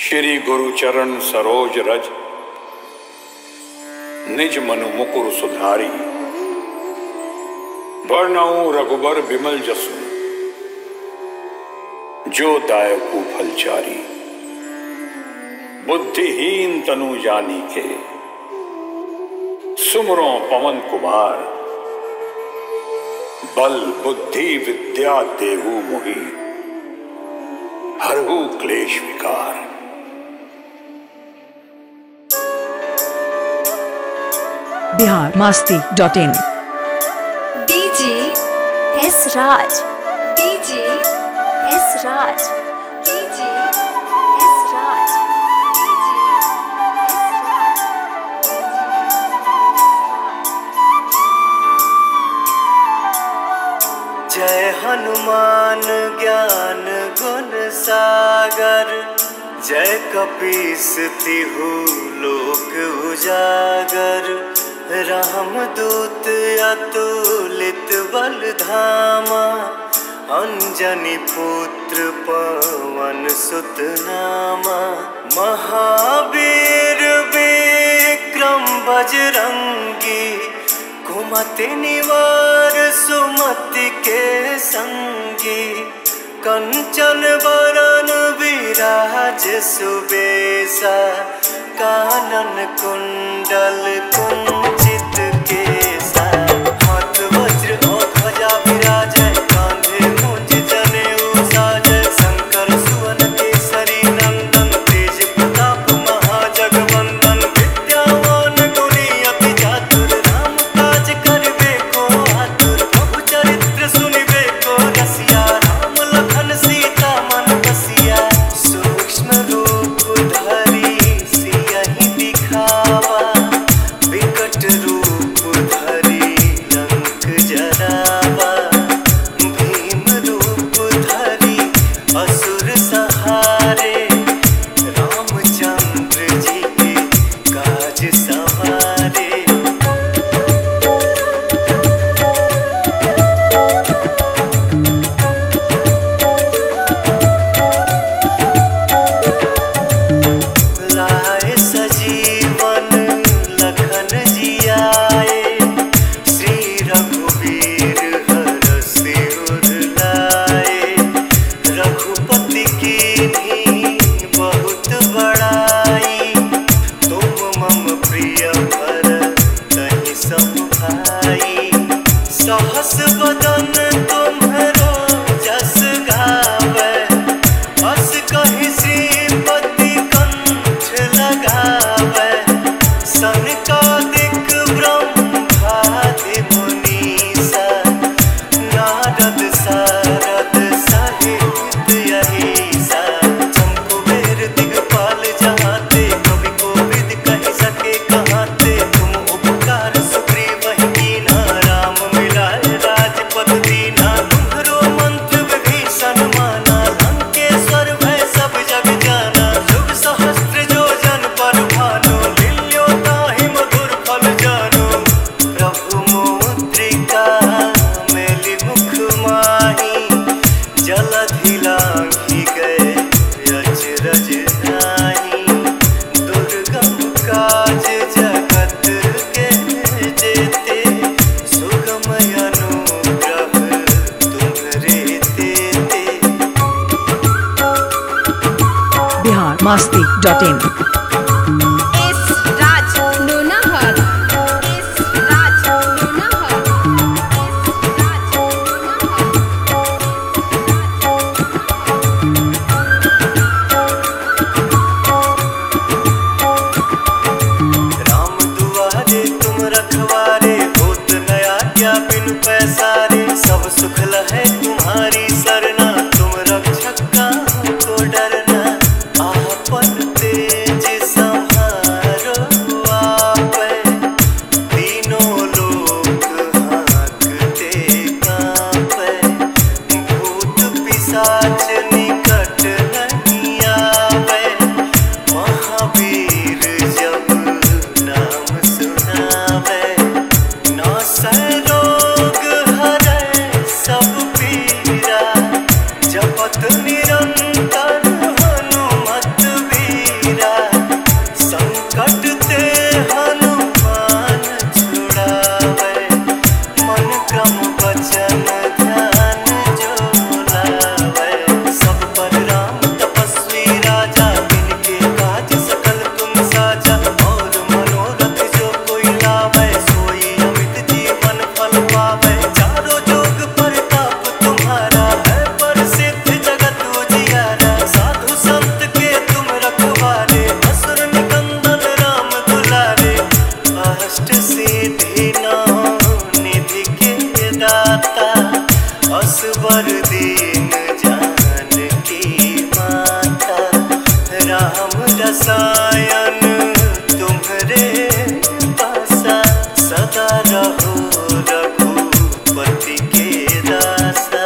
श्री गुरुचरण सरोज रज, निज मनु मुकुर सुधारी। वर्णऊ रघुबर बिमल जसु, जो दायकु फलचारी। बुद्धिहीन तनु जानी के, सुमरो पवन कुमार। बल बुद्धि विद्या देहु मोहि, हरहु क्लेश विकार। biharmasti.in DJ S Raj, DJ S Raj, DJ S Raj, जय हनुमान ज्ञान गुण सागर, जय कपीस तिहु लोक उजागर। रामदूत अतुलित बल धामा, अंजनी पुत्र पवन सुत नामा। महावीर विक्रम बजरंगी, कुमति निवार सुमति के संगी। कंचन बरन विराज सुबेसा, कानन कुंडल कुंचित केसा। हाथ वज्र और ध्वजा विराजै, कांधे मुंज जनेऊ साजै। शंकर सुवन केसरी नंदन, तेज प्रताप महाजगवंदन। विद्यावान गुणी अति चातुर, राम काज करबे को आतुर। प्रभु चरित्र सुनिबे को रसिया, राम लखन सीता मन बसिया। सूक्ष्म रूप धरि सियहि दिखावा, विकट रूप धरि लंक जरावा। भीम रूप धरि असुर सहारे, रामचंद्र जी के काज सवारे। लाए सजीवन लखन जियाए, श्री रघुवीर हरषि उर लाए। रघुपति कीन्ही बहुत बड़ाई, तुम मम प्रिय भरतहि सम भाई। सहस बदन तुम्हरो जस गावै, अस कहि श्रीपति कंठ लगावै। सनकादिक ब्रह्मादि मुनीसा, नारद सारद सहित अहिसा। शंकुवेर दिगपाल जहाते, कवि कोविद कहि सके कहाते। तुम उपकार सुग्रीवहि कीन्हा, राम मिलाए राजपद दीन्हा। तुम्हरो मंत्र विभीषण माना, लंकेश्वर भय सब जग जाना। युग सहस्त्र जो जन पर भानु, लील्यो ताहि मधुर फल जानु। प्रभु मुद्रिका मेलि मुख माहि, जलधि लांघि गए अचरज नाही। दुर्गम काज जगत के जेते, सुगम अनुग्रह तुम्हरे तेते। biharmasti.in S Raj Lonahar, S Raj Lonahar, S Raj Lonahar. Ram दुआरे तुम रखवारे, होत न आज्ञा बिनु पैसारे। सब सुख लहै तुम्हारी सरना, तुम रक्षक काहू को डरना। आपन तेज सम्हारो आपै, तीनों लोक हाँकते काँपै। भूत पिशाच निकट नहीं आवे, महावीर जब नाम सुनावे। नासै रोग हरै सब बर दीन जानकी माता, राम रसायन तुम्हरे पासा, सदा रहो रघुपति के दासा।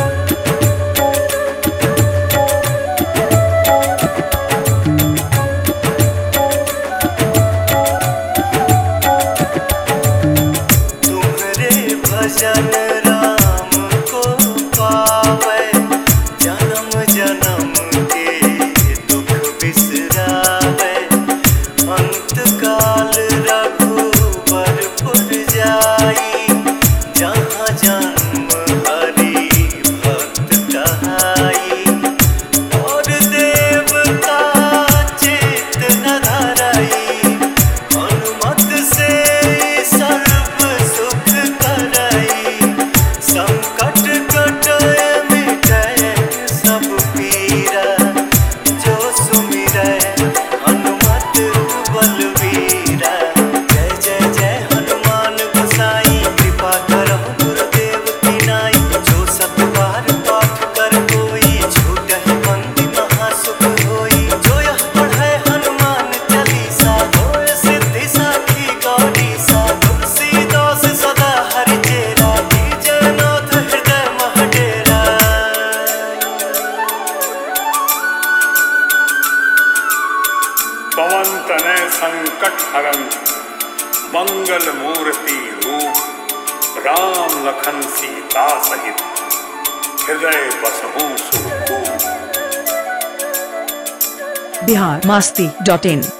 तुम्हरे भजन राम को पावे, जन्म जन्म के दुख बिसरावे, अंत काल रघुबरपुर जाई, जहाँ जन्म हरि भक्त कहाई, और देवता चित्त न धराई, हनुमत से सर्व सुख करई, संकट कटय मिटय सब पीरा, जो सुमिरै हनुमत बलवीरा। जय जय जय हनुमान गोसाई, कृपा करहु गुरुदेव की नाई, जो सत बार पाठ कर कोई, छूटहि बंदी महासुख होई, जो यह पढ़ै हनुमान चालीसा, होय सिद्धि साखी गौरीसा, तुलसीदास सदा हरि चेरा, कीजय नाथ हृदय मह डेरा। पवन तनय संकट हरन, मंगल मूर्ति रूप, राम लखन सीता सहित, हृदय बसहु सुखरूप। biharmasti.in